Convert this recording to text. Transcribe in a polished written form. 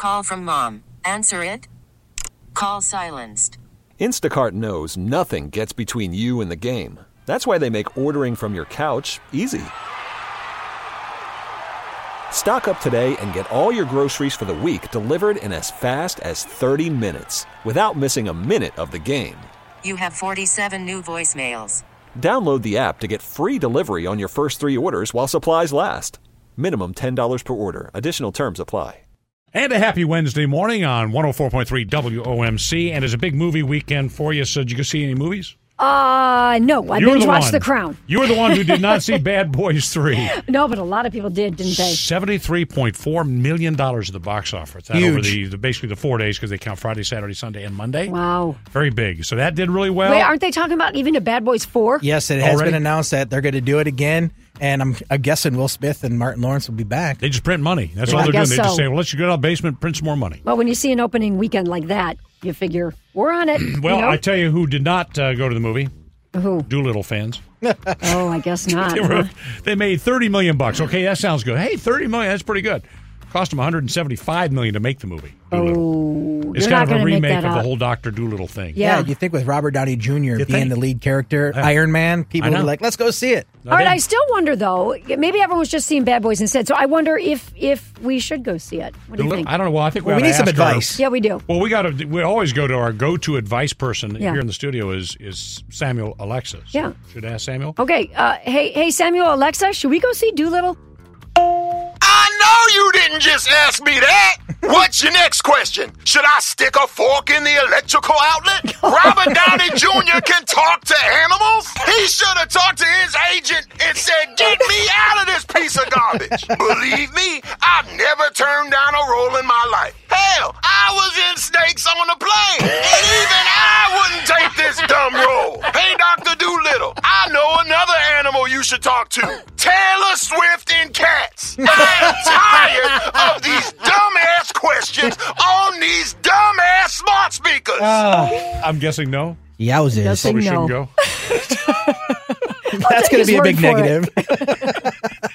call from mom. Answer it. Call silenced. Instacart knows nothing gets between you and the game. That's why they make ordering from your couch easy. Stock up today and get all your groceries for the week delivered in as fast as 30 minutes without missing a minute of the game. You have 47 new voicemails. Download the app to get free delivery on your first 3 orders while supplies last. Minimum $10 per order. Additional terms apply. And a happy Wednesday morning on 104.3 WOMC. And it's a big movie weekend for you. So did you go see any movies? No. I binge watched The Crown. You were the one who did not see Bad Boys 3. No, but a lot of people did, didn't they? $73.4 million at the box office. That Huge. Over basically the 4 days because they count Friday, Saturday, Sunday, and Monday. Wow. Very big. So that did really well. Wait, aren't they talking about even a Bad Boys 4? Yes, it has Already? been announced that they're going to do it again, and I'm guessing Will Smith and Martin Lawrence will be back. They just print money. That's all I they're doing. guess They just so. say, well, let's go to the basement, print some more money. Well, when you see an opening weekend like that, you figure, we're on it. Well, you know? I tell you who did not go to the movie. Who? Doolittle fans. Oh, I guess not. They made $30 million. Okay, that sounds good. Hey, $30 million, that's pretty good. Cost them $175 million to make the movie. Doolittle. It's you're kind not of a gonna make remake that of the up. whole Dr. Doolittle thing. Yeah. You think with Robert Downey Jr. being think? the lead character, Iron Man, people I know. were like, let's go see it. All right, I still wonder, though, maybe everyone's just seeing Bad Boys instead, so I wonder if we should go see it. What do you think? I don't know. Well, I think Well, we we need some oughta ask our- advice. Yeah, we do. Well, we always go to our go-to advice person Yeah. here in the studio is Samuel Alexis. Yeah. Should I ask Samuel? Okay, hey, Samuel, Alexa, should we go see Doolittle? I know you didn't just ask me that. What's your next question? Should I stick a fork in the electrical outlet? Robert Downey Jr. can talk to animals? He should have talked to his agent and said, get me out of this piece of garbage. Believe me, I've never turned down a role in my life. Hell, I was in Snakes on a Plane, and even I wouldn't take this dumb role. Hey, Dr. Doolittle, I know another animal you should talk to. Taylor Swift and cats. I'm tired of these dumbass questions on these dumbass smart speakers. I'm guessing no. Yowzers. Guessing Probably no. shouldn't go. That's going to his be a word big for it. negative.